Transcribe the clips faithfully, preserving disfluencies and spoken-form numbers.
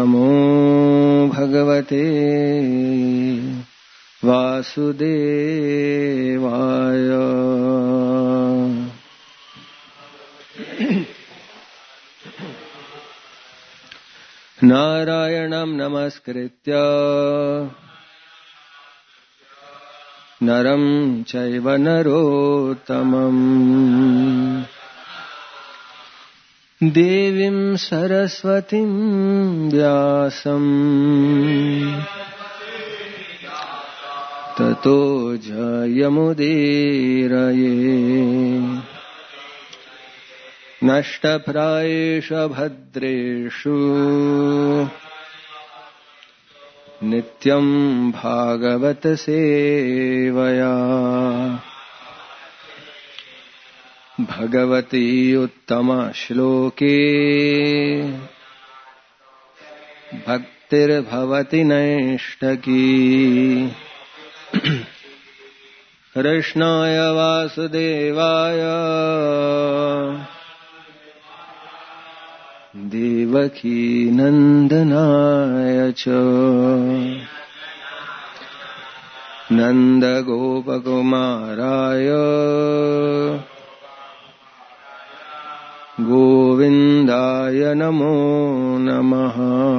नमो भगवते वासुदेवाय। नारायणं नमस्कृत्य नरं चैव नरोत्तमम् देवीं सरस्वतीं व्यासं ततो जयमुदीरये। नष्टप्रायेषु भद्रेषु नित्यं भागवत सेवया भगवती उत्तम श्लोके भक्तिर्भवति नैष्ठकी। कृष्णाय वासुदेवाय देवकी नंदनाय च नंदगोपकुमाराय गोविंदाय नमो नमः।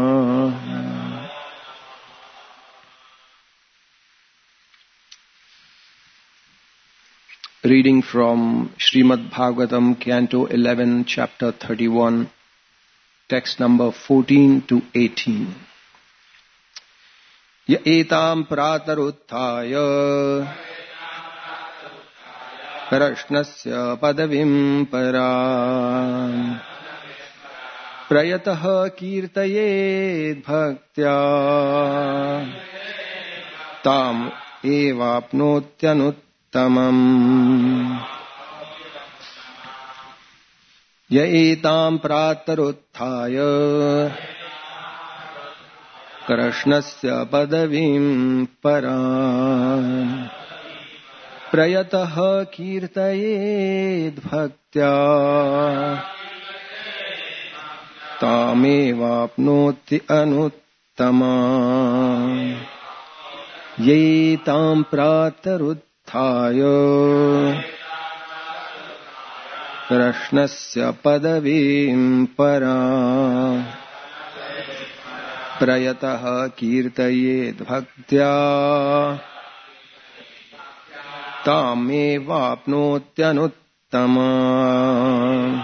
Reading from Srimad Bhagavatam, Canto eleven, Chapter thirty-one, text number fourteen to eighteen. Ya etam prataruttaya Krishnasya padavim param prayatah kirtayed bhaktya tam evapnotyanuttamam. Ya etam prataruttaya Krishnasya padavim param prayatah kirtayed bhaktya tamevapnoti anuttamam. Ya etam prataruttaya Krishnasya padavim param prayatah kirtayed bhaktya tamevapnotyanuttamam.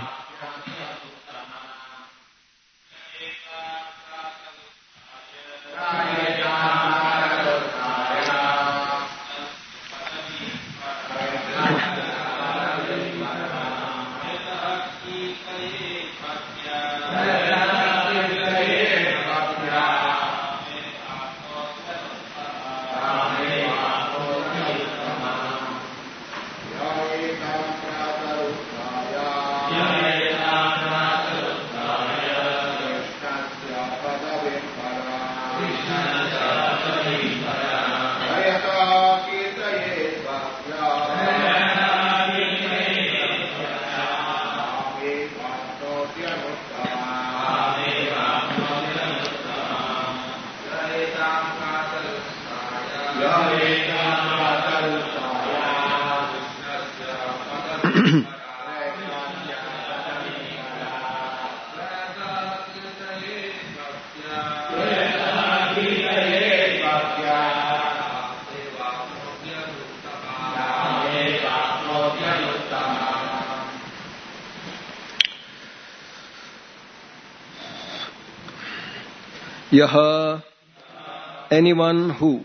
Yaha, anyone who,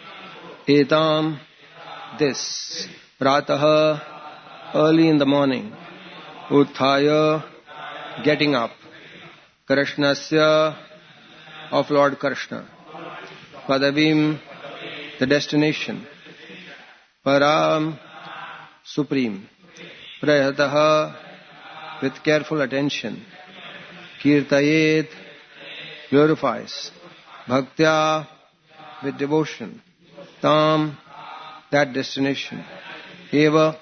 etam, this, pratah, early in the morning, utthaya, getting up, Krishnasya, of Lord Krishna, padavim, the destination, param, supreme, prayatah, with careful attention, kirtayet, purifies, bhaktya, with devotion, tam, that destination, eva,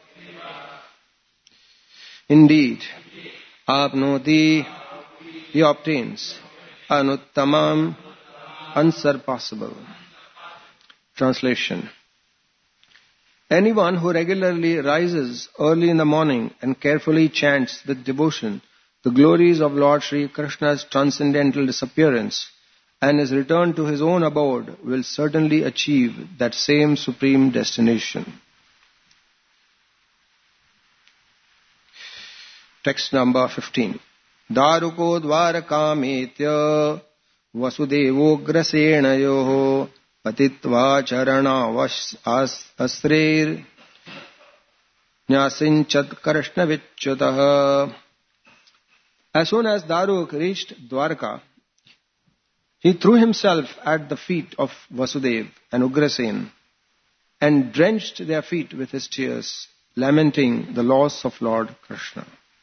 indeed, apnoti, he obtains, anuttamam, unsurpassable. Translation. Anyone who regularly rises early in the morning and carefully chants with devotion the glories of Lord Sri Krishna's transcendental disappearance and his return to his own abode will certainly achieve that same supreme destination. Text number fifteen. Daruko dvarakametya vasudevograsenayoho patitva charana asrir nyasinchat krishna vichyutah. As soon as Daruk reached Dwarka, he threw himself at the feet of Vasudev and Ugrasen and drenched their feet with his tears, lamenting the loss of Lord Krishna.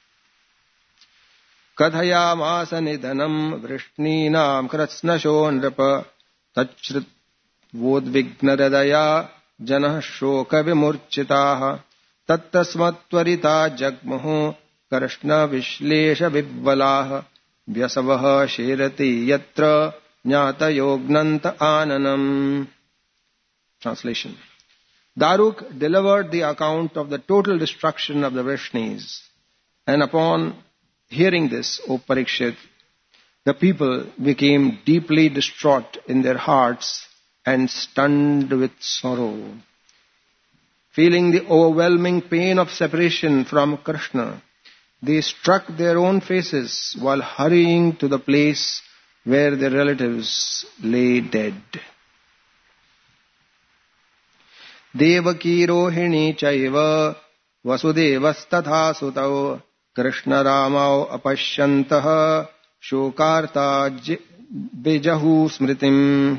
Kathayamasa nidhanam vrishninam kratsnasho nrapa tachrit vodvignadadaya janah shoka vimurchitaha tattasmatvarita jagmuhu Krishna vishlesha vibvalah vyasavah sherati yatra jnata yognanta ananam. Translation. Daruk delivered the account of the total destruction of the Vrishnis, and upon hearing this, O Parikshit, the people became deeply distraught in their hearts and stunned with sorrow. Feeling the overwhelming pain of separation from Krishna, they struck their own faces while hurrying to the place where their relatives lay dead. Devaki Rohini Chaiva Vasudevas sutau Krishna Ramau apashyantah shokarta bejahu smritim.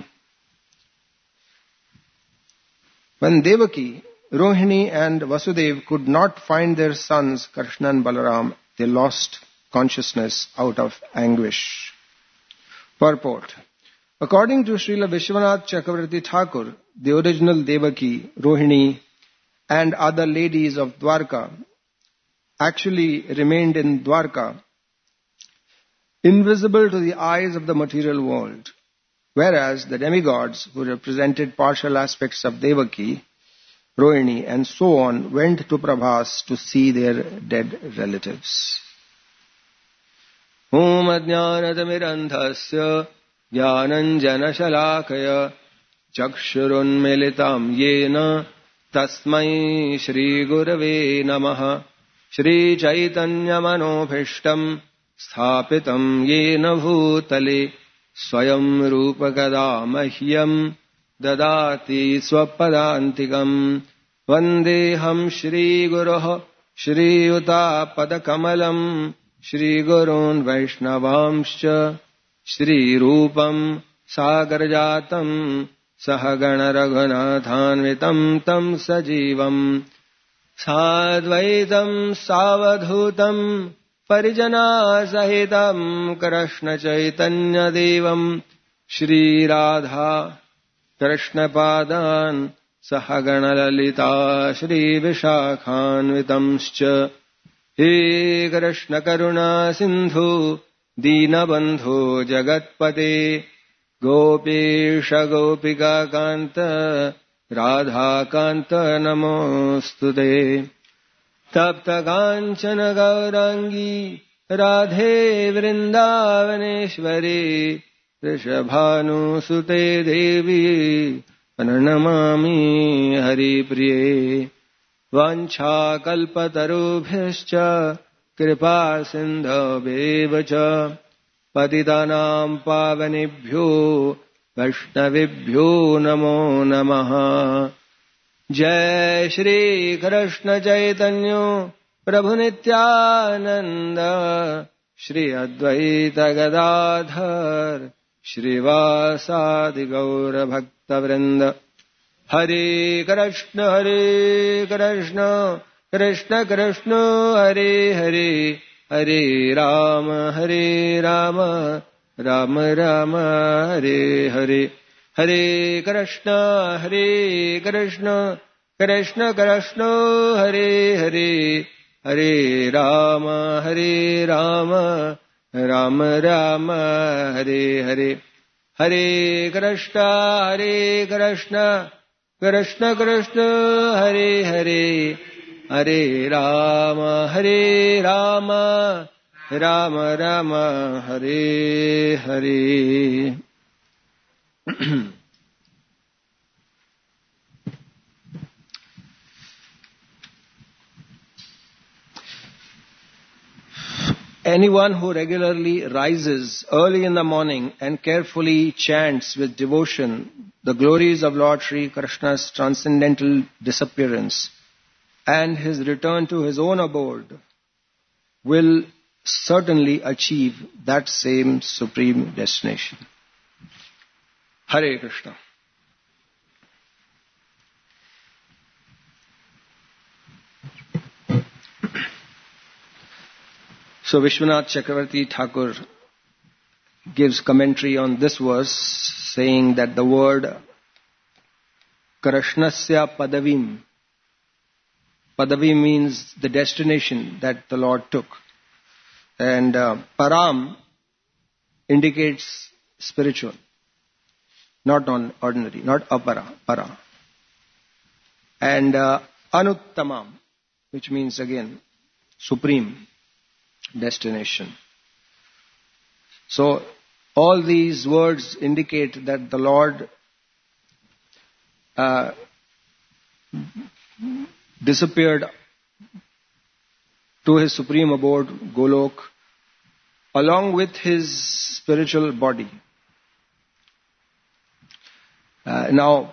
When Devaki, Rohini and Vasudev could not find their sons Krishna and Balaram, they lost consciousness out of anguish. Purport. According to Srila Vishwanath Chakravarti Thakur, the original Devaki, Rohini and other ladies of Dwarka actually remained in Dwarka, invisible to the eyes of the material world, whereas the demigods who represented partial aspects of Devaki, Rohini and so on went to Prabhas to see their dead relatives. Om ajnanatamirandhasya jnananjana shalakaya chakshurunmilitam yena tasmai shri gurave namaha Shri Chaitanya Manobhishtam Sthapitam Yena Bhutale Swayam Rupa Kada Mahyam Dadati Swapadantikam Vandeham Shri Guruh Shri Uta Padakamalam Shri Gurun Vaishnavamscha Shri Rupam Sagarjatam Sahagana Raghunathanvitam Tam Sajivam Sadvaitam Savadhutam Parijana Sahitam Krishna Chaitanya Devam Shri Radha Krishna Padan Sahagana Lalita Shri Vishakhanvitamscha He Krishna Karuna Sindhu Dina Bandhu Jagatpate Gopesha Gopika Kanta Radha Kanta Namostute Tapta Kanchana Gaurangi Radhe Vrindavaneshwari Rishabhanu Sute Devi Pranamami Hari Priye Vancha Kalpatarubhyascha Kripa Sindhavevacha Patitanam Pavanebhyo Vaishnavibhyo Namo Namaha. Jai Shri Krishna Chaitanya Prabhu Nityananda Shri Advaita Gadadhar Shri Vasadi Gaura Bhakta Vrinda. Hare Krishna Hare Krishna Krishna Krishna Hare Hare Hare Rama Hare Rama Rama Rama Hare Hare. Hare Krishna Hare Krishna Krishna Krishna Hare Hare Hare Rama Hare Rama Rama Rama Hare Hare, Hare Krishna, Hare Krishna, Krishna Krishna, Hare Hare, Hare Rama, Hare Rama, Rama Rama, Hare Hare. Anyone who regularly rises early in the morning and carefully chants with devotion the glories of Lord Sri Krishna's transcendental disappearance and his return to his own abode will certainly achieve that same supreme destination. Hare Krishna. So Vishwanath Chakravarti Thakur gives commentary on this verse, saying that the word Krishnasya Padavim, Padavi means the destination that the Lord took, and uh, Param indicates spiritual, not on ordinary, not apara, para, and uh, Anuttamam, which means again supreme destination. So all these words indicate that the Lord uh, disappeared to his supreme abode, Golok, along with his spiritual body. Uh, now,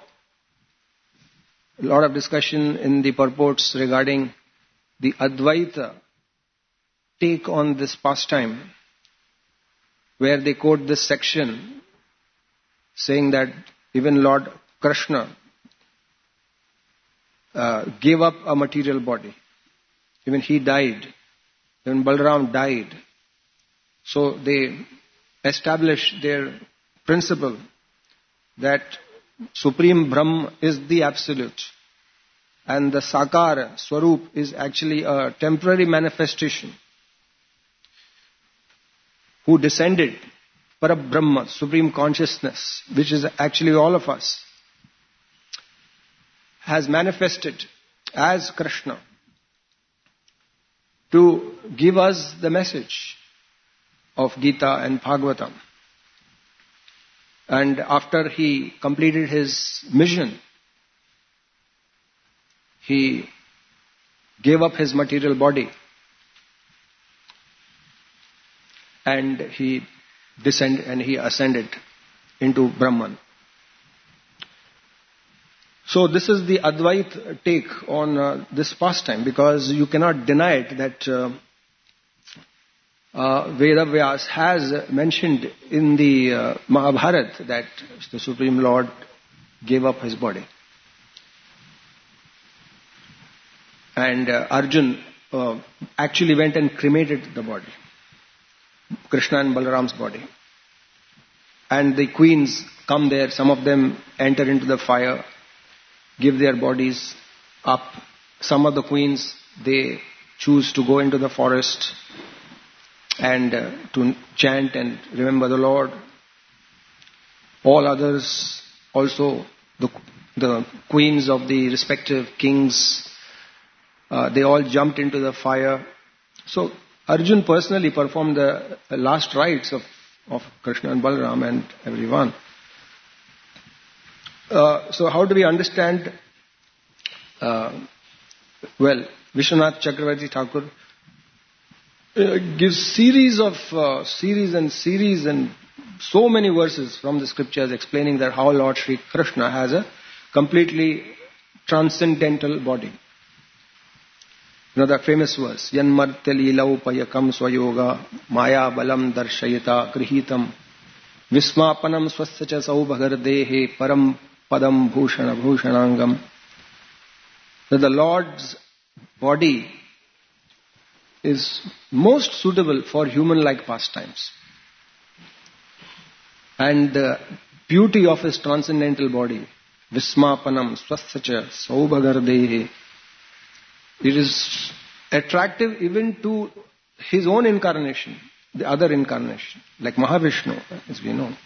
a lot of discussion in the purports regarding the Advaita take on this pastime, where they quote this section saying that even Lord Krishna uh, gave up a material body. Even he died. Even Balaram died. So they established their principle that Supreme Brahm is the Absolute, and the Sakara, Swarup, is actually a temporary manifestation who descended, Parabrahma, Supreme Consciousness, which is actually all of us, has manifested as Krishna to give us the message of Gita and Bhagavatam. And after he completed his mission, he gave up his material body and he descended and he ascended into Brahman. So this is the Advait take on uh, this pastime, because you cannot deny it that uh, uh, Vedavyas has mentioned in the uh, Mahabharata that the Supreme Lord gave up his body. And uh, Arjun uh, actually went and cremated the body, Krishna and Balaram's body. And the queens come there, some of them enter into the fire, give their bodies up. Some of the queens, they choose to go into the forest and uh, to chant and remember the Lord. All others also, the, the queens of the respective kings, uh, they all jumped into the fire. So Arjun personally performed the last rites of, of Krishna and Balaram and everyone. Uh, so how do we understand? Uh, well, Vishwanath Chakravarti Thakur uh, gives series of uh, series and series and so many verses from the scriptures explaining that how Lord Sri Krishna has a completely transcendental body. You know that famous verse, Yanmartya Leelau Payakam Swayoga Maya Balam Darshayata Krihitam Vismapanam Swassacha Saubhagardehe Param Padam Bhushana Bhushanangam. That the Lord's body is most suitable for human-like pastimes. And the beauty of his transcendental body, Vismapanam Swassacha Saubhagardehe, it is attractive even to his own incarnation, the other incarnation, like Mahavishnu, as we know.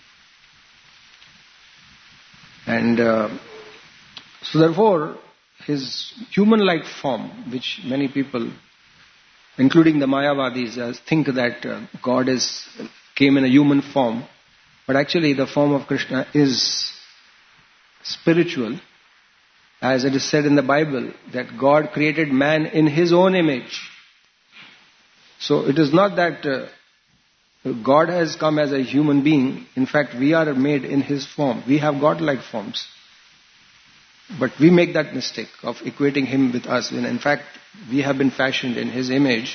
And uh, so therefore, his human-like form, which many people, including the Mayavadis, uh, think that uh, God is came in a human form, but actually the form of Krishna is spiritual, as it is said in the Bible, that God created man in his own image. So it is not that uh, God has come as a human being. In fact, we are made in his form. We have God-like forms. But we make that mistake of equating him with us, when in fact we have been fashioned in his image.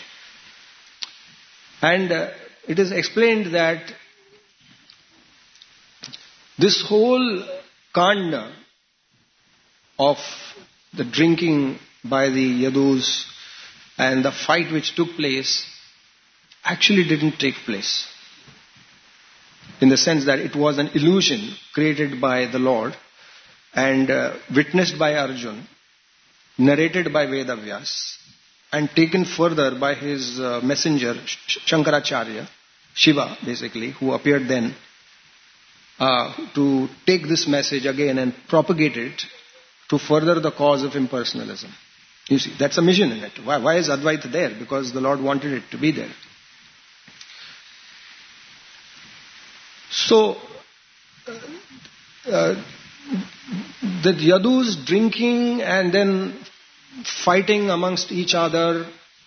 And uh, it is explained that this whole kanda of the drinking by the Yadus and the fight which took place actually didn't take place. In the sense that it was an illusion created by the Lord and uh, witnessed by Arjun, narrated by Vedavyas, and taken further by his uh, messenger, Shankaracharya, Shiva basically, who appeared then, uh, to take this message again and propagate it to further the cause of impersonalism. You see, that's a mission in it. Why, why is Advaita there? Because the Lord wanted it to be there. So, uh, the Yadus drinking and then fighting amongst each other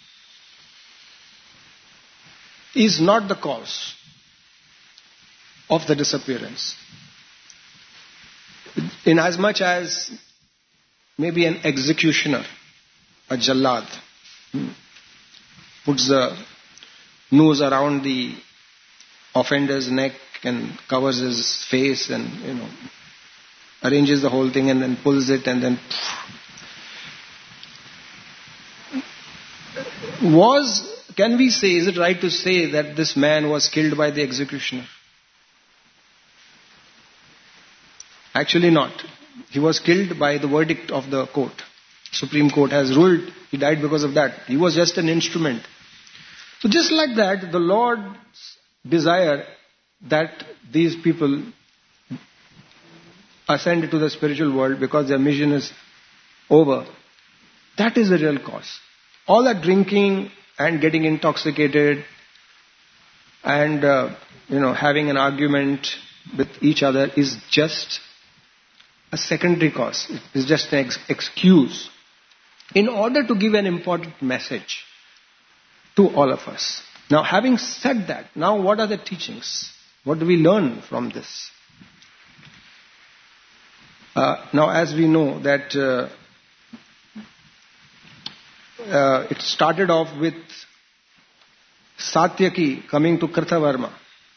is not the cause of the disappearance. In as much as maybe an executioner, a jallad, puts the noose around the offender's neck and covers his face and, you know, arranges the whole thing and then pulls it and then... Was, can we say, is it right to say that this man was killed by the executioner? Actually not. He was killed by the verdict of the court. Supreme Court has ruled he died because of that. He was just an instrument. So just like that, the Lord's desire that these people ascend to the spiritual world because their mission is over, that is the real cause. All that drinking and getting intoxicated and, uh, you know, having an argument with each other is just a secondary cause. It is just an ex- excuse in order to give an important message to all of us. Now, having said that, now what are the teachings? What do we learn from this? Uh, now, as we know that uh, uh, it started off with Satyaki coming to Kritavarma.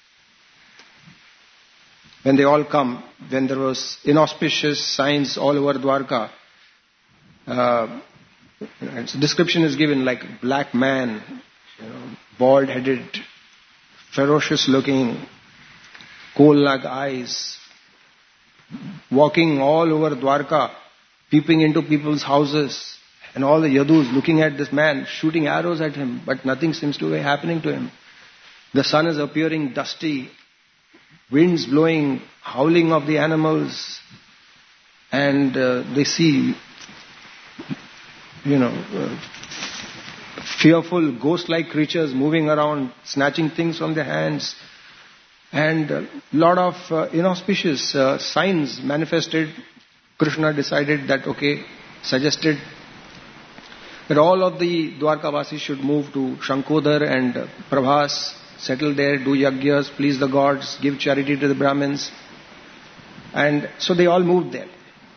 When they all come, when there was inauspicious signs all over Dwarka, uh, its description is given like black man, you know, bald-headed, ferocious-looking, coal-like eyes, walking all over Dwarka, peeping into people's houses, and all the Yadus looking at this man, shooting arrows at him, but nothing seems to be happening to him. The sun is appearing dusty, winds blowing, howling of the animals, and uh, they see, you know, uh, fearful ghost-like creatures moving around, snatching things from their hands, and a lot of uh, inauspicious uh, signs manifested. Krishna decided that, okay, suggested that all of the Dwarkavasis should move to Shankodar and uh, Prabhas, settle there, do yagyas, please the gods, give charity to the Brahmins. And so they all moved there.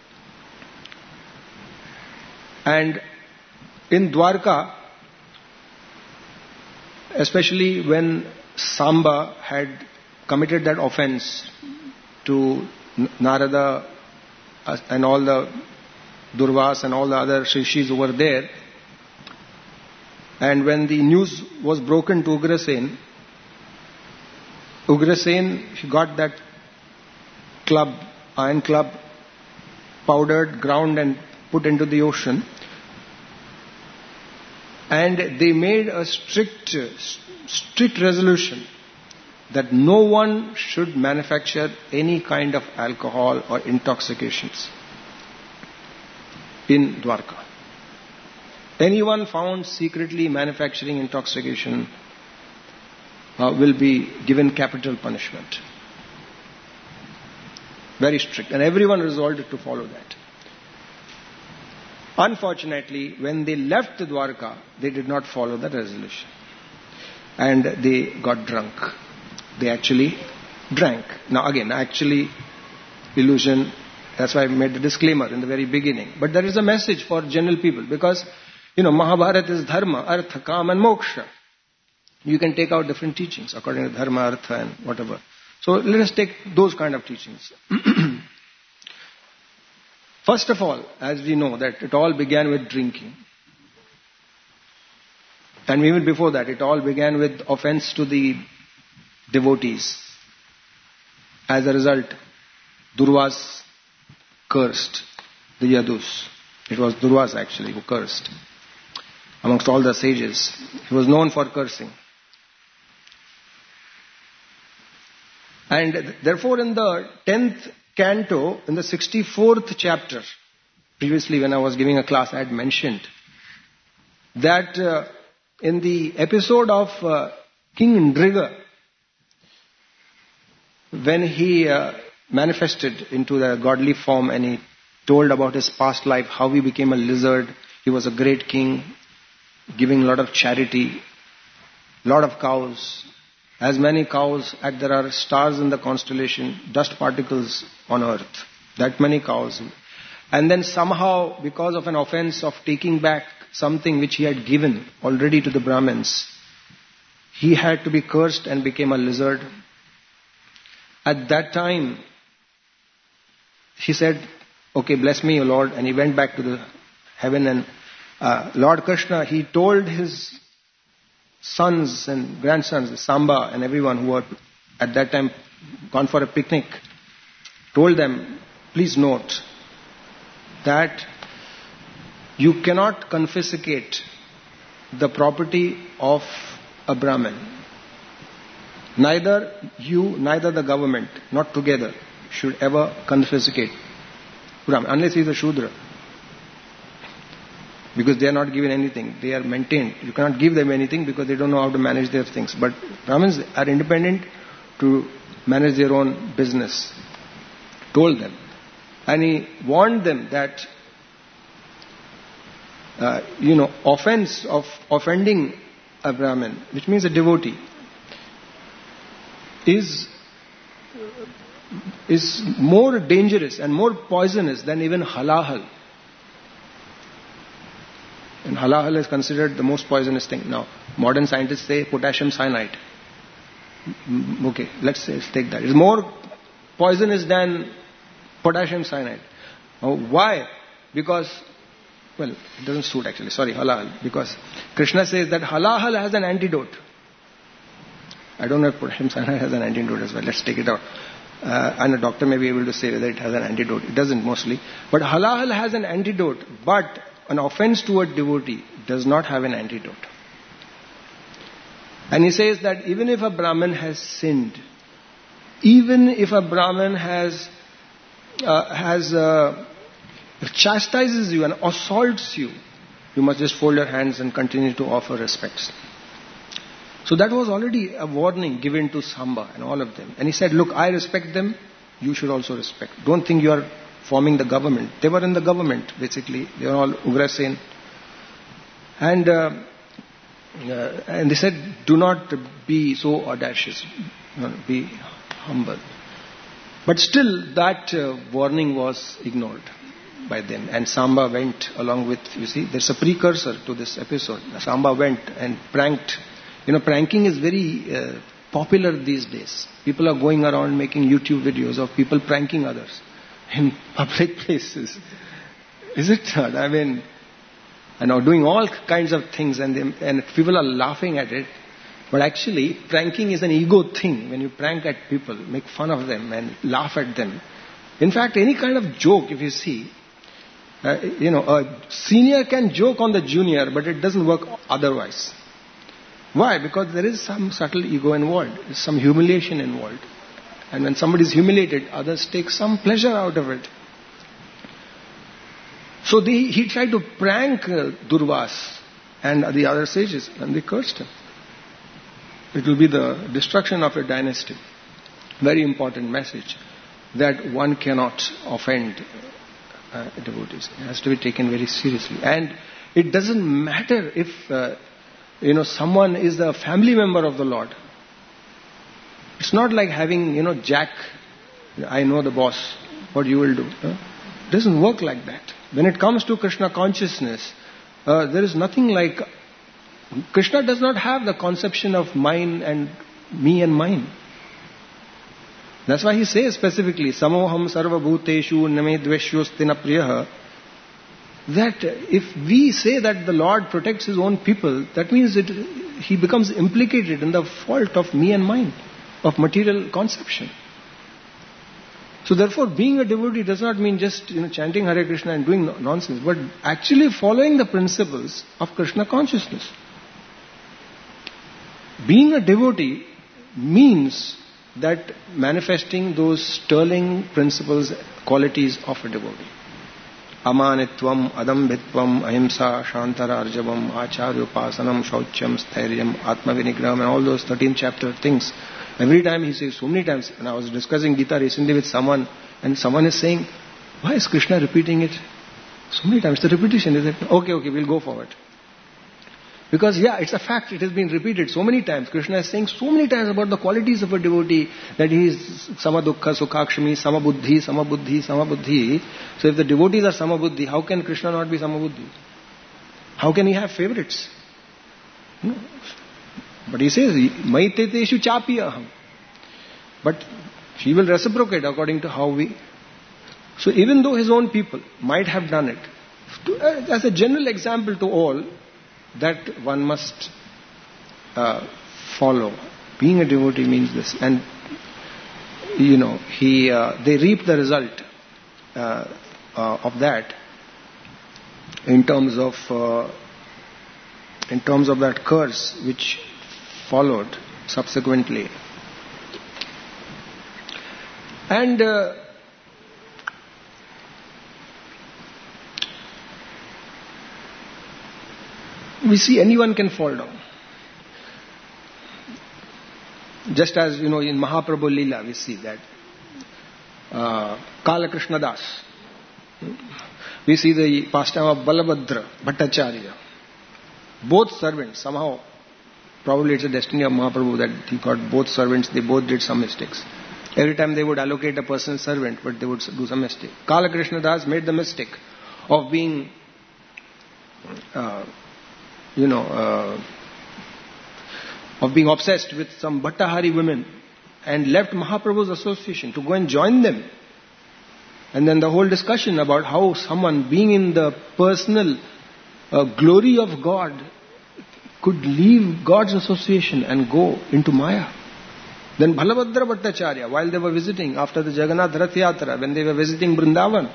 And in Dwarka, especially when Samba had committed that offense to Narada and all the Durvas and all the other Rishis over there, and when the news was broken to Ugrasen, Ugrasen, he got that club, iron club, powdered, ground and put into the ocean. And they made a strict, strict resolution that no one should manufacture any kind of alcohol or intoxications in Dwarka. Anyone found secretly manufacturing intoxication uh, will be given capital punishment. Very strict. And everyone resolved to follow that. Unfortunately, when they left the Dwarka, they did not follow the resolution. And they got drunk. They actually drank. Now again, actually, illusion, that's why I made the disclaimer in the very beginning. But there is a message for general people because, you know, Mahabharata is dharma, artha, kama and moksha. You can take out different teachings according to dharma, artha and whatever. So let us take those kind of teachings. First of all, as we know that it all began with drinking. And even before that, it all began with offense to the devotees. As a result, Durvas cursed the Yadus. It was Durvas actually who cursed. Amongst all the sages, he was known for cursing. And therefore in the tenth canto, in the sixty-fourth chapter, previously when I was giving a class I had mentioned that uh, in the episode of uh, King Indriga, when he uh, manifested into the godly form and he told about his past life, how he became a lizard, he was a great king, giving a lot of charity, lot of cows, as many cows as there are stars in the constellation, dust particles on earth, that many cows. And then somehow, because of an offense of taking back something which he had given already to the Brahmins, he had to be cursed and became a lizard. At that time, he said, okay, bless me, O Lord, and he went back to the heaven and uh, Lord Krishna, he told his sons and grandsons, Samba and everyone who were at that time gone for a picnic, told them, please note that you cannot confiscate the property of a Brahmin. Neither you, neither the government, not together, should ever confiscate Brahmin, unless he is a Shudra. Because they are not given anything. They are maintained. You cannot give them anything because they don't know how to manage their things. But Brahmins are independent to manage their own business. Told them. And he warned them that, uh, you know, offense of offending a Brahmin, which means a devotee, is, is more dangerous and more poisonous than even halal. And halal is considered the most poisonous thing. Now, modern scientists say potassium cyanide. Okay, let's, say, let's take that. It's more poisonous than potassium cyanide. Now, why? Because, well, it doesn't suit actually. Sorry, halal. Because Krishna says that halal has an antidote. I don't know if potassium cyanide has an antidote as well. Let's take it out. Uh, and a doctor may be able to say whether it has an antidote. It doesn't mostly. But halal has an antidote. But an offense to a devotee does not have an antidote. And he says that even if a Brahmin has sinned, even if a Brahmin has uh, has uh, chastises you and assaults you, you must just fold your hands and continue to offer respects. So that was already a warning given to Samba and all of them. And he said, look, I respect them, you should also respect. Don't think you are forming the government. They were in the government, basically. They were all Ugrasen. And, uh, uh, and they said, do not be so audacious. No, be humble. But still, that uh, warning was ignored by them. And Samba went along with, you see, there's a precursor to this episode. Samba went and pranked. You know, pranking is very uh, popular these days. People are going around making YouTube videos of people pranking others in public places. Is it not? I mean, I know, doing all kinds of things and, they, and people are laughing at it. But actually, pranking is an ego thing. When you prank at people, make fun of them and laugh at them. In fact, any kind of joke, if you see, Uh, you know, a senior can joke on the junior, but it doesn't work otherwise. Why? Because there is some subtle ego involved, some humiliation involved. And when somebody is humiliated, others take some pleasure out of it. So the, he tried to prank uh, Durvas and the other sages, and they cursed him. It will be the destruction of a dynasty. Very important message, that one cannot offend uh, devotees. It has to be taken very seriously. And it doesn't matter if uh, you know someone is a family member of the Lord. It's not like having, you know, Jack, I know the boss, what you will do. Huh? It doesn't work like that. When it comes to Krishna consciousness, uh, there is nothing like... Krishna does not have the conception of mine and me and mine. That's why he says specifically, Samoham sarva bhuteshu name dveshyostina priyaha. That if we say that the Lord protects His own people, that means that He becomes implicated in the fault of me and mine, of material conception. So therefore, being a devotee does not mean just, you know, chanting Hare Krishna and doing nonsense, but actually following the principles of Krishna consciousness. Being a devotee means that manifesting those sterling principles, qualities of a devotee. Amanitvam, adambhitvam, ahimsa, shantara, arjavam, acharyopasanam, shaucham, stairyam, atmavinigraham, and all those thirteen chapter things. Every time he says so many times, and I was discussing Gita recently with someone, and someone is saying, why is Krishna repeating it so many times? The repetition is that, okay, okay, we'll go forward. Because yeah, it's a fact, it has been repeated so many times. Krishna is saying so many times about the qualities of a devotee, that he is samadukha, sukhakshami, samabuddhi, samabuddhi, samabuddhi. So if the devotees are samabuddhi, how can Krishna not be samabuddhi? How can he have favorites? No. But he says, maiteteshu chapiyaham. But he will reciprocate according to how we... So even though his own people might have done it, to, uh, as a general example to all, that one must uh, follow. Being a devotee means this. And, you know, he uh, they reap the result uh, uh, of that in terms of uh, in terms of that curse which followed subsequently. And uh, we see anyone can fall down. Just as, you know, in Mahaprabhu Leela we see that uh, Kala Krishna Das. We see the pastime of Balabhadra Bhattacharya. Both servants, somehow, probably it's a destiny of Mahaprabhu that he got both servants, they both did some mistakes. Every time they would allocate a personal servant, but they would do some mistake. Kala Krishna Das made the mistake of being, uh, you know, uh, of being obsessed with some Bhattahari women and left Mahaprabhu's association to go and join them. And then the whole discussion about how someone being in the personal uh, glory of God could leave God's association and go into Maya. Then Balabhadra Bhattacharya, while they were visiting after the Jagannath Rath Yatra, when they were visiting Vrindavan,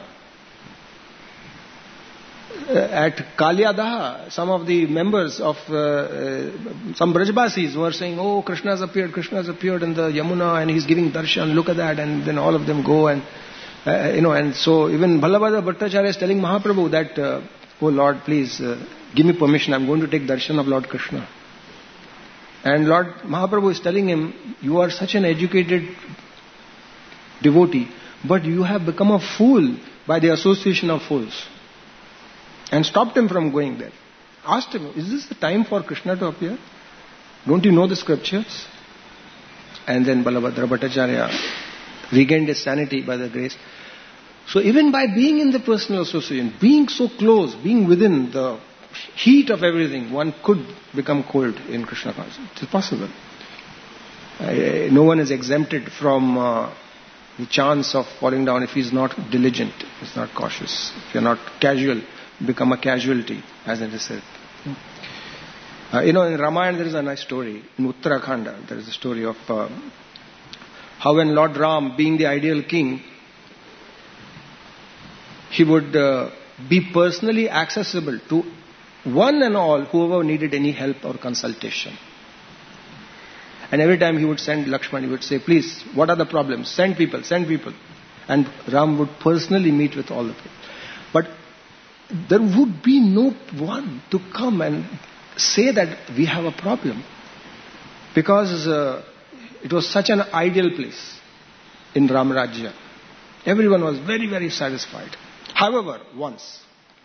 uh, at Kalyadaha, some of the members of uh, uh, some Brajbasis were saying, oh, Krishna has appeared, Krishna has appeared in the Yamuna and he's giving darshan, look at that. And then all of them go and, uh, you know, and so even Balabhadra Bhattacharya is telling Mahaprabhu that, uh, oh Lord, please uh, give me permission, I'm going to take darshan of Lord Krishna. And Lord Mahaprabhu is telling him, you are such an educated devotee, but you have become a fool by the association of fools. And stopped him from going there. Asked him, is this the time for Krishna to appear? Don't you know the scriptures? And then Balabhadra Bhattacharya regained his sanity by the grace. So even by being in the personal association, being so close, being within the heat of everything, one could become cold in Krishna consciousness. It's possible. Uh, no one is exempted from uh, the chance of falling down if he's not diligent, if he's not cautious. If you're not casual, become a casualty, as it is said. Uh, you know, in Ramayana there is a nice story. In Uttarakhand, there is a story of uh, how when Lord Ram, being the ideal king, he would uh, be personally accessible to one and all whoever needed any help or consultation. And every time he would send Lakshman, he would say, please, what are the problems? Send people, send people. And Ram would personally meet with all the people. But there would be no one to come and say that we have a problem. Because uh, it was such an ideal place in Ramarajya. Everyone was very, very satisfied. However, once,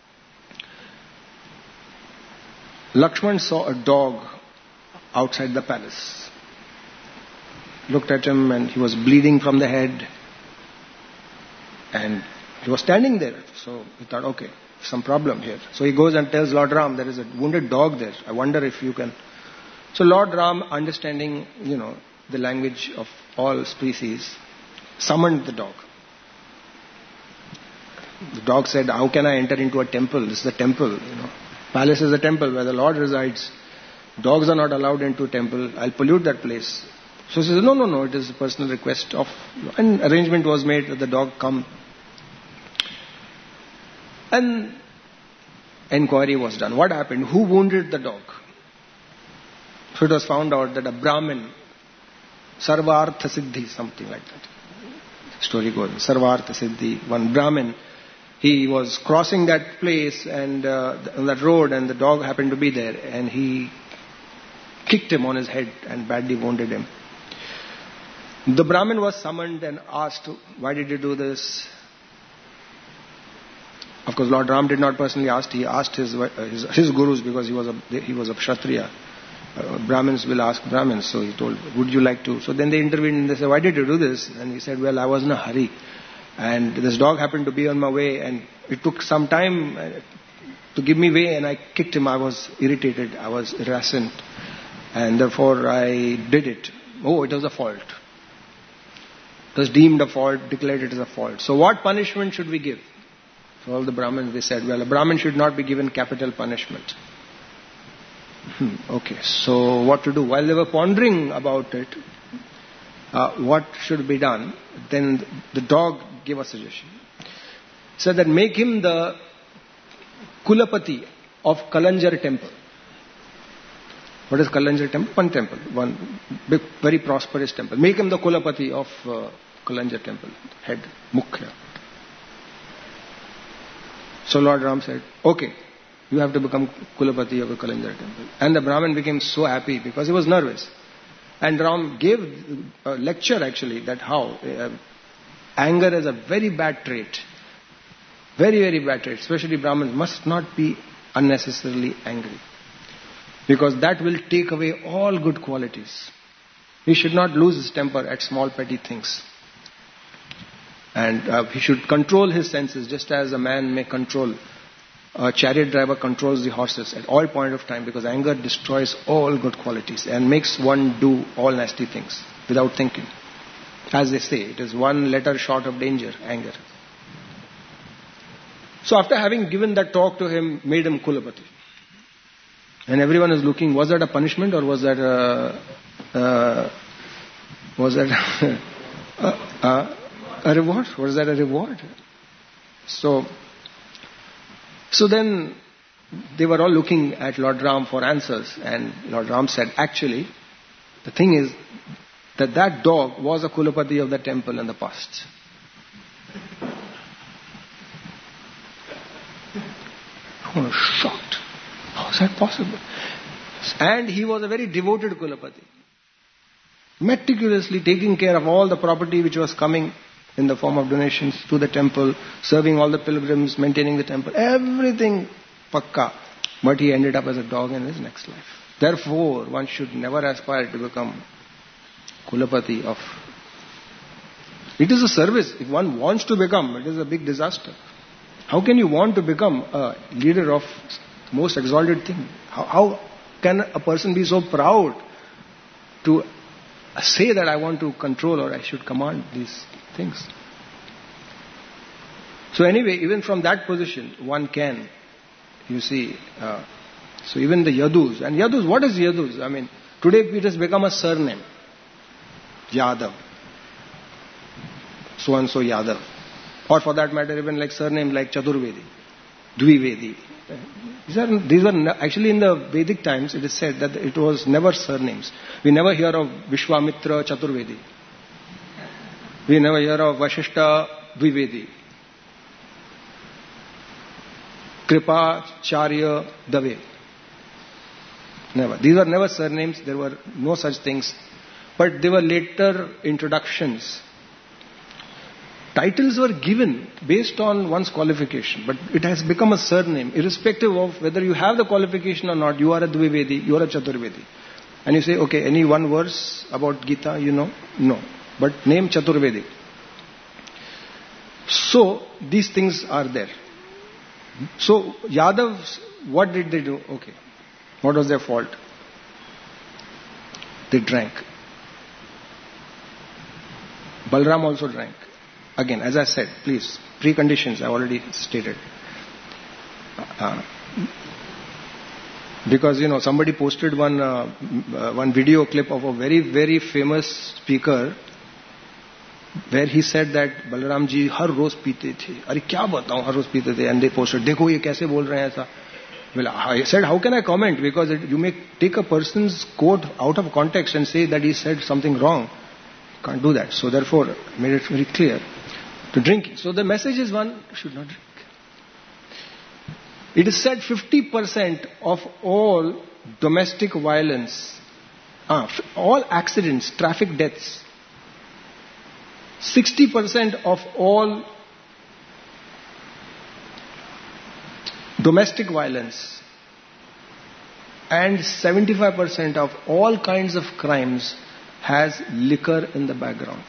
Lakshman saw a dog outside the palace. Looked at him and he was bleeding from the head. And he was standing there. So he thought, okay, some problem here. So he goes and tells Lord Ram, there is a wounded dog there. I wonder if you can... So Lord Ram, understanding, you know, the language of all species, summoned the dog. The dog said, how can I enter into a temple? This is a temple, you know. Palace is a temple where the Lord resides. Dogs are not allowed into temple. I'll pollute that place. So he says, no, no, no, it is a personal request of... And arrangement was made that the dog come. And inquiry was done. What happened? Who wounded the dog? So it was found out that a Brahmin, Sarvartha Siddhi, something like that. Story goes, Sarvartha Siddhi, one Brahmin, he was crossing that place and uh, on that road and the dog happened to be there and he kicked him on his head and badly wounded him. The Brahmin was summoned and asked, why did you do this? Of course, Lord Ram did not personally ask. He asked his his, his gurus because he was a he was a Kshatriya. Uh, Brahmins will ask Brahmins. So he told, would you like to? So then they intervened and they said, why did you do this? And he said, well, I was in a hurry. And this dog happened to be on my way and it took some time to give me way and I kicked him. I was irritated. I was irascent. And therefore I did it. Oh, it was a fault. It was deemed a fault, declared it as a fault. So what punishment should we give? So all the Brahmins, they said, well, a Brahmin should not be given capital punishment. Hmm, okay, so what to do? While they were pondering about it, uh, what should be done, then the dog gave a suggestion. Said that make him the Kulapati of Kalanjar temple. What is Kalanjar temple? One temple, one big, very prosperous temple. Make him the Kulapati of uh, Kalanjar temple, head, Mukhya. So Lord Ram said, okay, you have to become Kulapati of a Kalanjar temple. And the Brahmin became so happy because he was nervous. And Ram gave a lecture actually that how uh, anger is a very bad trait. Very, very bad trait. Especially Brahmins must not be unnecessarily angry. Because that will take away all good qualities. He should not lose his temper at small petty things. And uh, he should control his senses just as a man may control, a chariot driver controls the horses at all point of time, because anger destroys all good qualities and makes one do all nasty things without thinking. As they say, it is one letter short of danger, anger. So after having given that talk to him, made him Kulapati. And everyone is looking, was that a punishment or was that a, uh, was that a, a, a reward? Was that a reward? So, so then they were all looking at Lord Ram for answers, and Lord Ram said, actually, the thing is that that dog was a Kulapati of the temple in the past. I was shocked. How is that possible? And he was a very devoted Kulapati. Meticulously taking care of all the property which was coming in the form of donations to the temple, serving all the pilgrims, maintaining the temple, everything pakka. But he ended up as a dog in his next life. Therefore, one should never aspire to become Kulapati of... It is a service. If one wants to become, it is a big disaster. How can you want to become a leader of most exalted thing? How, how can a person be so proud to say that I want to control or I should command these things? So anyway, even from that position, one can, you see, uh, so even the Yadus, and Yadus, what is Yadus? I mean, today it has become a surname. Yadav. So and so Yadav. Or for that matter, even like surname like Chaturvedi. Dvivedi. These are, these were actually in the Vedic times it is said that it was never surnames. We never hear of Vishwamitra Chaturvedi. We never hear of Vashishta Dvivedi. Kripa Charya Dave. Never. These were never surnames. There were no such things. But they were later introductions. Titles were given based on one's qualification, but it has become a surname, irrespective of whether you have the qualification or not. You are a Dvivedi, you are a Chaturvedi. And you say, okay, any one verse about Gita, you know? No. But name Chaturvedi. So, these things are there. So, Yadavs, what did they do? Okay. What was their fault? They drank. Balram also drank. Again, as I said, please, preconditions I already stated. Uh, because, you know, somebody posted one uh, uh, one video clip of a very, very famous speaker where he said that Balaram ji har roz peete the. Are kya batao, har roz peete the. And they posted, dekho ye kaise bol rahe hain aisa. Well, I said, how can I comment? Because it, you may take a person's quote out of context and say that he said something wrong. Can't do that. So therefore, I made it very clear. To drinking. So the message is one should not drink. It is said fifty percent of all domestic violence, ah, all accidents, traffic deaths, sixty percent of all domestic violence and seventy-five percent of all kinds of crimes has liquor in the background.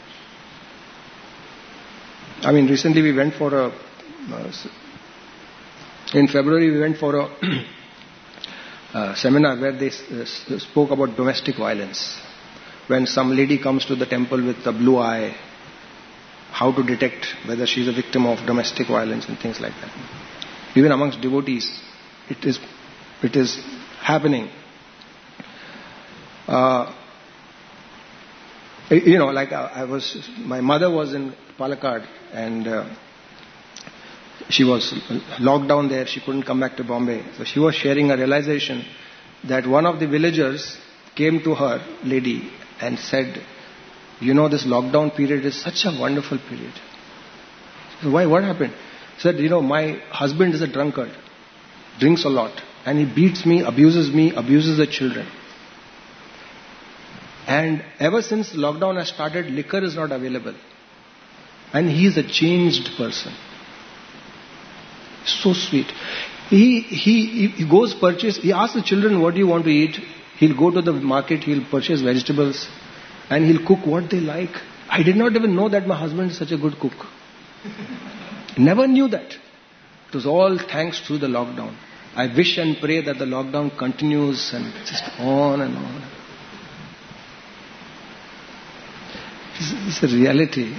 I mean, recently we went for a, uh, in February we went for a uh, seminar where they uh, spoke about domestic violence. When some lady comes to the temple with a blue eye, how to detect whether she is a victim of domestic violence and things like that. Even amongst devotees, it is, it is happening. Uh, You know, like I, I was, my mother was in Palakkad and uh, she was locked down there. She couldn't come back to Bombay. So she was sharing a realization that one of the villagers came to her, lady, and said, you know, this lockdown period is such a wonderful period. So why? What happened? Said, you know, my husband is a drunkard, drinks a lot, and he beats me, abuses me, abuses the children. And ever since lockdown has started, liquor is not available. And he is a changed person. So sweet. He, he, he goes purchase, he asks the children, what do you want to eat? He'll go to the market, he'll purchase vegetables, and he'll cook what they like. I did not even know that my husband is such a good cook. Never knew that. It was all thanks to the lockdown. I wish and pray that the lockdown continues and just on and on. It's a reality.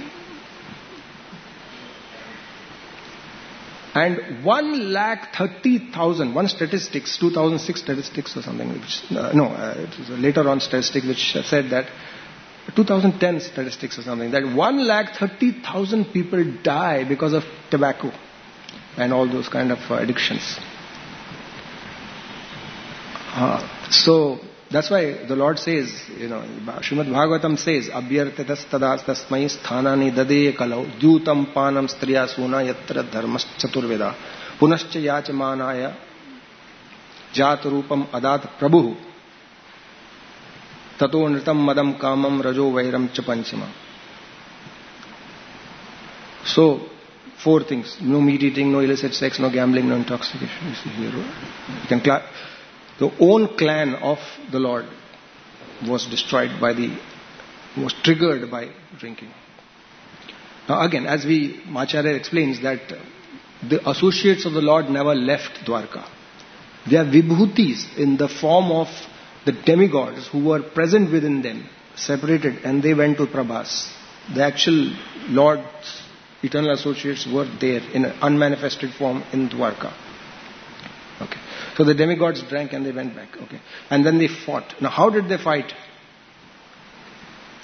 And one lakh thirty thousand, one statistics, two thousand six statistics or something, which, uh, no, uh, it was a later on statistic which said that, two thousand ten statistics or something, that one lakh thirty thousand people die because of tobacco and all those kind of uh, addictions. Uh, so, that's why the Lord says, you know, Srimad Bhagavatam says, Abhyartatas tadas tasmai sthanani dade kalau dyutam panam striya suna yatra dharmas chaturveda punascha yachamanaya jat rupam adat prabhu tato nritam madam kamam rajo vairam cha panchama. So, four things. No meat eating, no illicit sex, no gambling, no intoxication. You see here. You can cla- The own clan of the Lord was destroyed by the, was triggered by drinking. Now again, as we, Acharya explains that the associates of the Lord never left Dwarka. They are vibhutis in the form of the demigods who were present within them, separated, and they went to Prabhas. The actual Lord's eternal associates were there in an unmanifested form in Dwarka. Okay. So the demigods drank and they went back. Okay. And then they fought. Now how did they fight?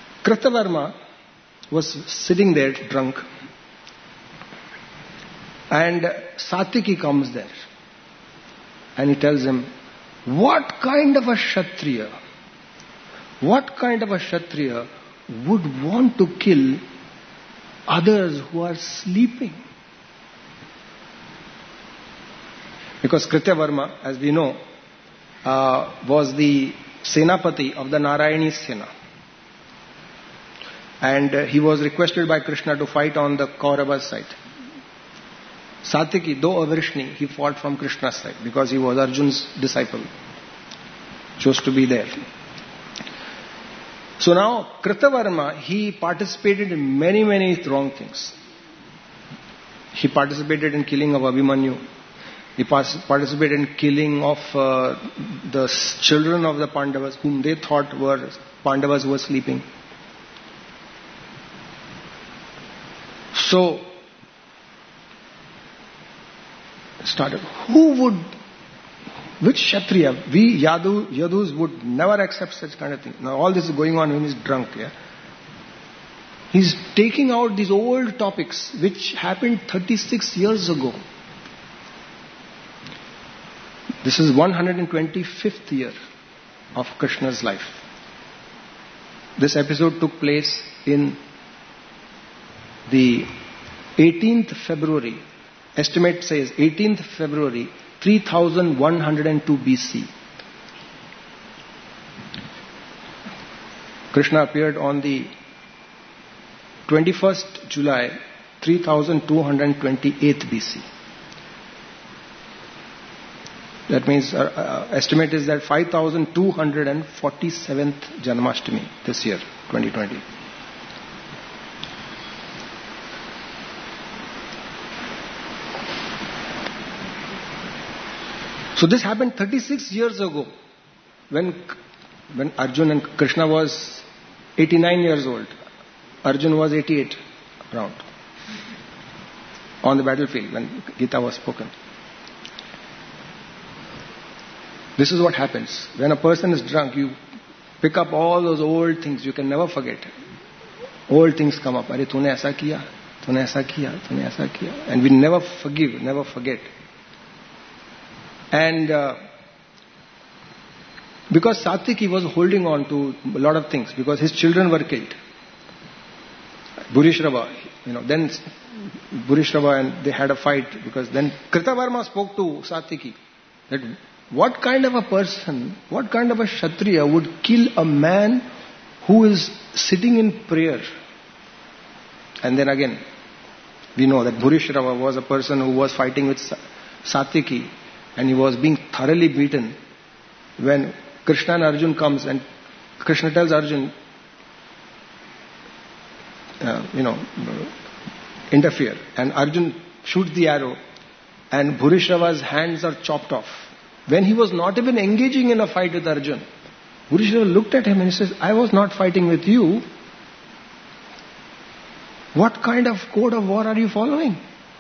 Kritavarma was sitting there drunk. And Satyaki comes there. And he tells him, what kind of a Kshatriya, what kind of a Kshatriya would want to kill others who are sleeping? Because Krityavarma, as we know, uh, was the Senapati of the Narayani Sena. And uh, he was requested by Krishna to fight on the Kauravas side. Satyaki, though a Vrishni, he fought from Krishna's side because he was Arjun's disciple. Chose to be there. So now, Kritavarma, he participated in many, many wrong things. He participated in killing of Abhimanyu. He participated in killing of uh, the children of the Pandavas, whom they thought were Pandavas who were sleeping. So, started. Who would, which Kshatriya, we Yadu, Yadus would never accept such kind of thing. Now all this is going on when he's drunk, yeah. He's taking out these old topics which happened thirty-six years ago. This is one hundred twenty-fifth year of Krishna's life. This episode took place in the eighteenth February. Estimate says eighteenth February, three thousand one hundred two B C. Krishna appeared on the twenty-first July, three thousand two hundred twenty-eight B C. That means, uh, uh, estimate is that five thousand two hundred forty-seventh Janmashtami this year, twenty twenty. So this happened thirty-six years ago, when when Arjun and Krishna was eighty-nine years old. Arjun was eighty-eight, around, on the battlefield when Gita was spoken. This is what happens. When a person is drunk, you pick up all those old things you can never forget. Old things come up. Are tune aisa kiya, tune aisa kiya, tune aisa kiya. And we never forgive, never forget. And uh, because Satyaki was holding on to a lot of things, because his children were killed. Bhurishrava, you know, then Bhurishrava and they had a fight, because then Kritavarma spoke to Satyaki that what kind of a person, what kind of a Kshatriya would kill a man who is sitting in prayer? And then again, we know that Bhurishrava was a person who was fighting with Satyaki, and he was being thoroughly beaten. When Krishna and Arjun comes and Krishna tells Arjun, uh, you know, interfere. And Arjun shoots the arrow and Bhurishrava's hands are chopped off. When he was not even engaging in a fight with Arjun, Bhurishrava looked at him and he says, I was not fighting with you. What kind of code of war are you following?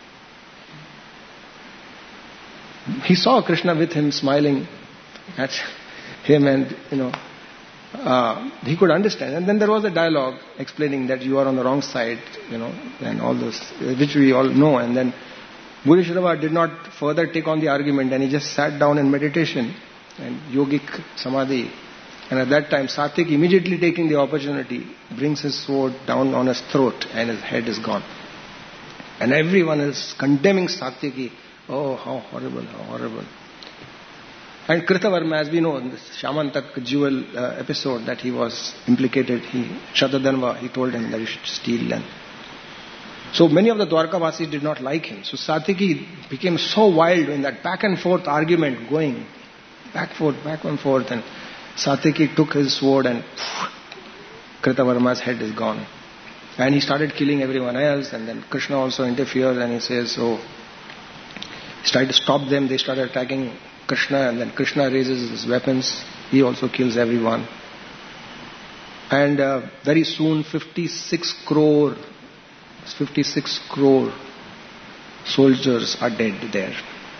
He saw Krishna with him smiling at him, and, you know, uh, he could understand. And then there was a dialogue explaining that you are on the wrong side, you know, and all those, which we all know. And then Bhurishrava did not further take on the argument, and he just sat down in meditation and yogic samadhi. And at that time, Satyaki, immediately taking the opportunity, brings his sword down on his throat and his head is gone. And everyone is condemning Satyaki. Oh, how horrible, how horrible. And Kritavarma, as we know, in this Shamantak jewel uh, episode, that he was implicated, he, Shatadhanva, he told him that he should steal. And so many of the Dwarkavasis did not like him. So Satyaki became so wild in that back and forth argument going, back forth, back and forth. And Satyaki took his sword and Kritavarma's head is gone. And he started killing everyone else. And then Krishna also interferes and he says, oh, he tried to stop them. They started attacking Krishna, and then Krishna raises his weapons. He also kills everyone. And uh, very soon, fifty-six crore, fifty-six crore soldiers are dead there.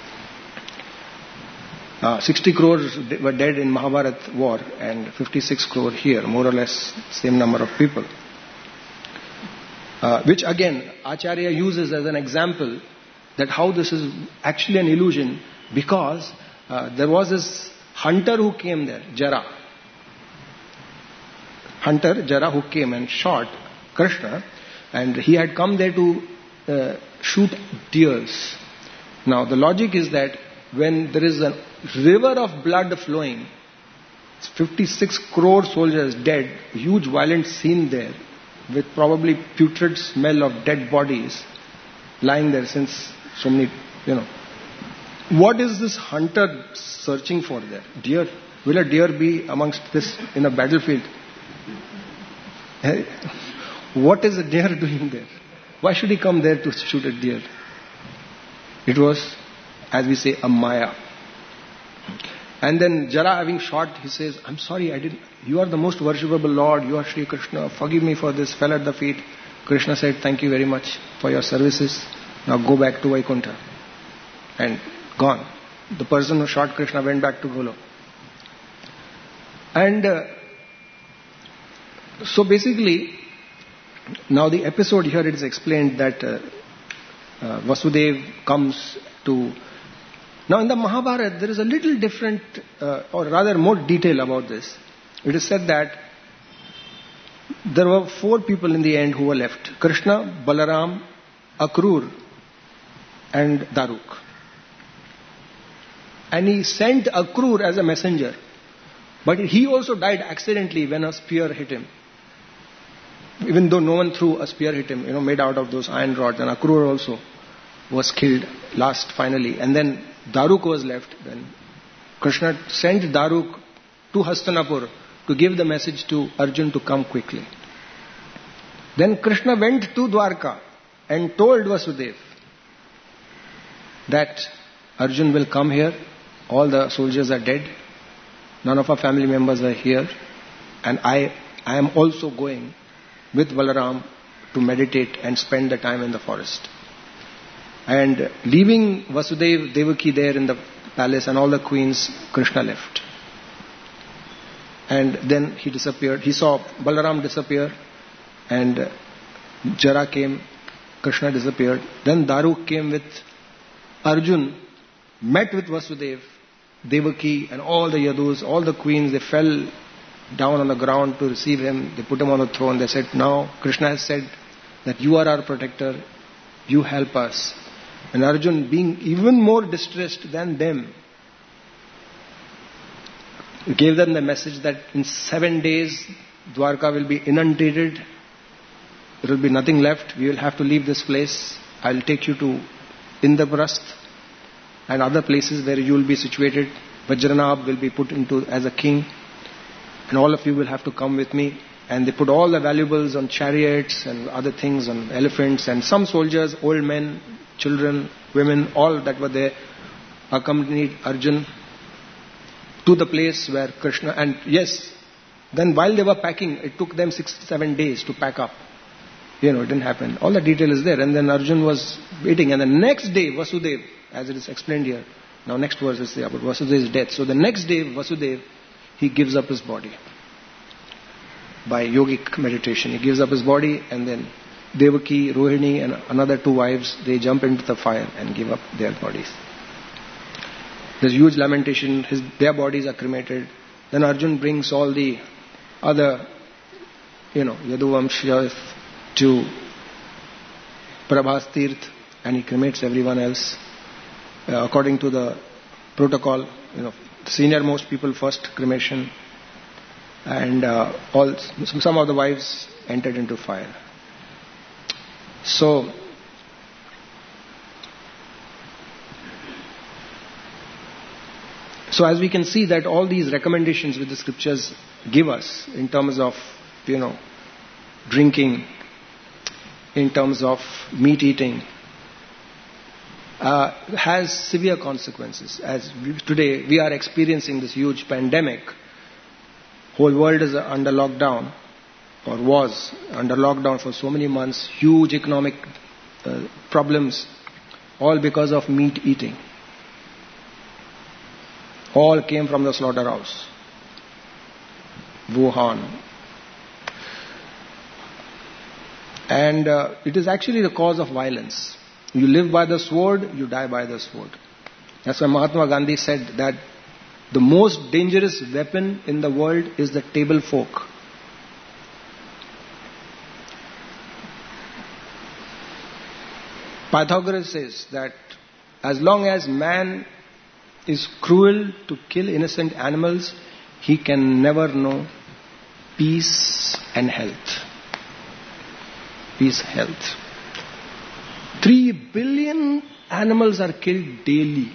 Uh, sixty crores were dead in Mahabharat war, and fifty-six crore here, more or less same number of people. Uh, which again, Acharya uses as an example that how this is actually an illusion, because uh, there was this hunter who came there, Jara. Hunter, Jara, who came and shot Krishna, and he had come there to uh, shoot deers. Now the logic is that when there is a river of blood flowing, fifty-six crore soldiers dead, huge violent scene there, with probably putrid smell of dead bodies lying there since so many, you know. What is this hunter searching for there? Deer? Will a deer be amongst this in a battlefield? What is a deer doing there? Why should he come there to shoot a deer? It was, as we say, a maya. And then Jara, having shot, he says, I'm sorry, I didn't. You are the most worshipable Lord. You are Sri Krishna. Forgive me for this. Fell at the feet. Krishna said, thank you very much for your services. Now go back to Vaikuntha. And gone. The person who shot Krishna went back to Golok. And uh, so basically, now the episode here, it is explained that uh, uh, Vasudev comes to... Now in the Mahabharata, there is a little different, uh, or rather more detail about this. It is said that there were four people in the end who were left. Krishna, Balaram, Akrur and Daruk. And he sent Akrur as a messenger. But he also died accidentally when a spear hit him. Even though no one threw a spear hit him, you know, made out of those iron rods. And Akrur also was killed last finally. And then Daruk was left. Then Krishna sent Daruk to Hastinapur to give the message to Arjun to come quickly. Then Krishna went to Dwarka and told Vasudev that Arjun will come here. All the soldiers are dead. None of our family members are here. And I, I am also going with Balaram to meditate and spend the time in the forest. And leaving Vasudev, Devaki there in the palace and all the queens, Krishna left. And then he disappeared. He saw Balaram disappear and Jara came, Krishna disappeared. Then Daruk came with Arjun, met with Vasudev, Devaki and all the Yadus, all the queens. They fell down on the ground to receive him. They put him on the throne. They said, now Krishna has said that you are our protector. You help us. And Arjun, being even more distressed than them, gave them the message that in seven days Dwarka will be inundated. There will be nothing left. We will have to leave this place. I will take you to Indraprasth and other places where you will be situated. Vajranab will be put into as a king. And all of you will have to come with me. And they put all the valuables on chariots and other things, on elephants. And some soldiers, old men, children, women, all that were there, accompanied Arjun to the place where Krishna... And yes, then while they were packing, it took them six, seven days to pack up. You know, it didn't happen. All the detail is there. And then Arjun was waiting. And the next day, Vasudev, as it is explained here, now next verse is about Vasudev's death. So the next day, Vasudev, he gives up his body. By yogic meditation. He gives up his body, and then Devaki, Rohini and another two wives, they jump into the fire and give up their bodies. There's huge lamentation. His, their bodies are cremated. Then Arjun brings all the other, you know, Yaduvamshyas to Prabhas Tirth, and he cremates everyone else uh, according to the protocol. You know, senior most people first cremation, and uh, all some of the wives entered into fire. So, so as we can see that all these recommendations which the scriptures give us in terms of, you know, drinking, in terms of meat eating, uh, has severe consequences. As we, today we are experiencing this huge pandemic, whole world is under lockdown, or was under lockdown for so many months, huge economic uh, problems, all because of meat eating. All came from the slaughterhouse. Wuhan. And uh, it is actually the cause of violence. You live by the sword, you die by the sword. That's why Mahatma Gandhi said that the most dangerous weapon in the world is the table fork. Pythagoras says that as long as man is cruel to kill innocent animals, he can never know peace and health. Peace, health. Three billion animals are killed daily.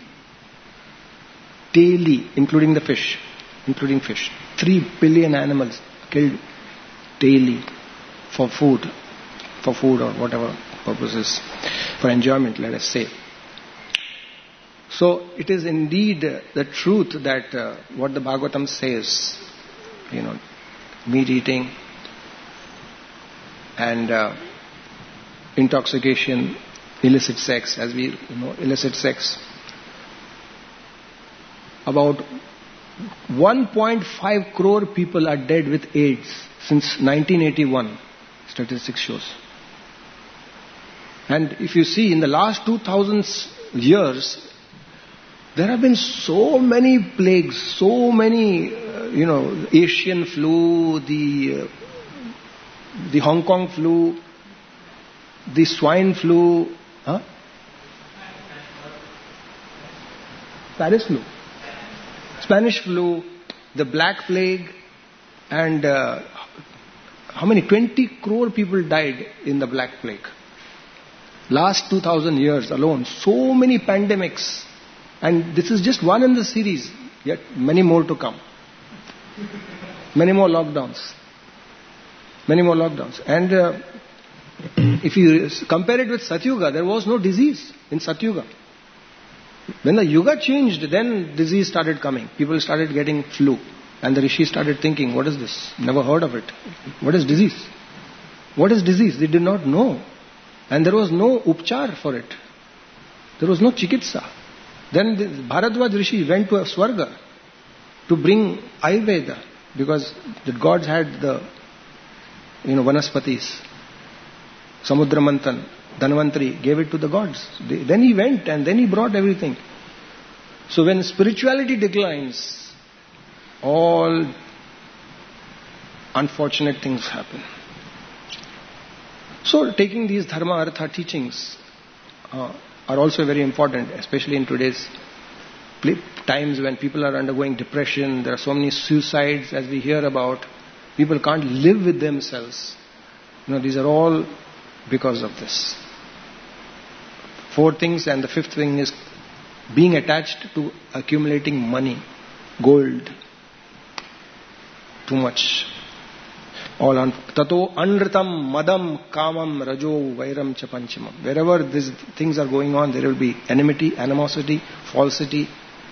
Daily, including the fish. Including fish. Three billion animals killed daily for food. For food or whatever purposes. For enjoyment, let us say. So it is indeed the truth that uh, what the Bhagavatam says, you know, meat eating and uh, intoxication, illicit sex, as we you know, illicit sex. About one point five crore people are dead with AIDS since nineteen eighty-one, statistics shows. And if you see, in the last two thousand years, there have been so many plagues, so many, uh, you know, Asian flu, the uh, the Hong Kong flu, the swine flu, huh? Paris flu, Spanish flu, the black plague, and uh, how many? twenty crore people died in the black plague. Last two thousand years alone, so many pandemics. And this is just one in the series, yet many more to come. Many more lockdowns. Many more lockdowns. And uh, if you compare it with Satyuga, there was no disease in Satyuga. When the Yuga changed, then disease started coming. People started getting flu. And the rishis started thinking, what is this? Never heard of it. What is disease? What is disease? They did not know. And there was no upchar for it. There was no chikitsa. Then the Bharadwaj Rishi went to a Swarga to bring Ayurveda, because the gods had the, you know, Vanaspatis. Samudra Manthan, Dhanvantari gave it to the gods. They, then he went and then he brought everything. So when spirituality declines, all unfortunate things happen. So taking these Dharma Artha teachings uh, are also very important, especially in today's times when people are undergoing depression. There are so many suicides as we hear about. People can't live with themselves. You know, these are all because of this. Four things, and the fifth thing is being attached to accumulating money, gold, too much. All on tato anritam madam kamam rajo vairam cha panchamam. Wherever these things are going on, there will be enmity, animosity, falsity,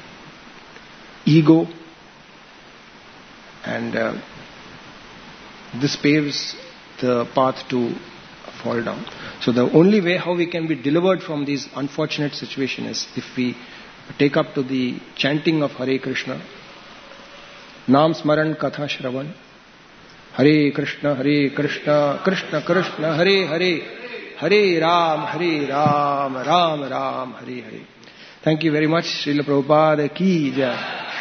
ego, and uh, this paves the path to fall down. So the only way how we can be delivered from these unfortunate situations is if we take up to the chanting of Hare Krishna, Naam Smaran Katha Shravan, Hare Krishna, Hare Krishna, Krishna Krishna, Hare Hare, Hare Ram, Hare Ram, Ram Ram, Hare Hare. Thank you very much. Srila Prabhupada ki jai.